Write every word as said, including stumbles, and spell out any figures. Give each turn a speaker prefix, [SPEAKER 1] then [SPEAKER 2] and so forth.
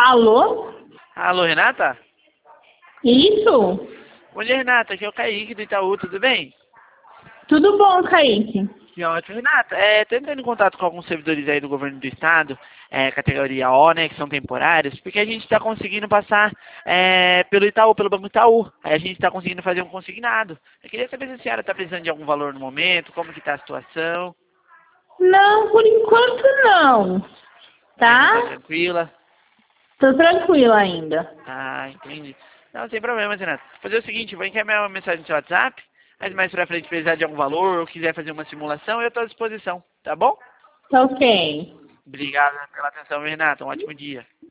[SPEAKER 1] Alô?
[SPEAKER 2] Alô, Renata?
[SPEAKER 1] Isso?
[SPEAKER 2] Bom dia, Renata. Aqui é o Kaique do Itaú, tudo bem?
[SPEAKER 1] Tudo bom, Kaique?
[SPEAKER 2] Que ótimo. Renata, é, tô entrando em contato com alguns servidores aí do governo do estado, é, categoria O, né, que são temporários, porque a gente está conseguindo passar é, pelo Itaú, pelo Banco Itaú. Aí a gente está conseguindo fazer um consignado. Eu queria saber se a senhora está precisando de algum valor no momento, como que está a situação.
[SPEAKER 1] Não, por enquanto não.
[SPEAKER 2] Ainda está
[SPEAKER 1] Tá?
[SPEAKER 2] tranquila?
[SPEAKER 1] Tô tranquila ainda.
[SPEAKER 2] Ah, entendi. Não, sem problema, Renata. Vou fazer o seguinte, vou encaminhar uma mensagem no seu WhatsApp, mas mais pra frente precisar de algum valor ou quiser fazer uma simulação, eu estou à disposição, tá bom?
[SPEAKER 1] Tá ok.
[SPEAKER 2] Obrigado pela atenção, Renata. Um ótimo dia.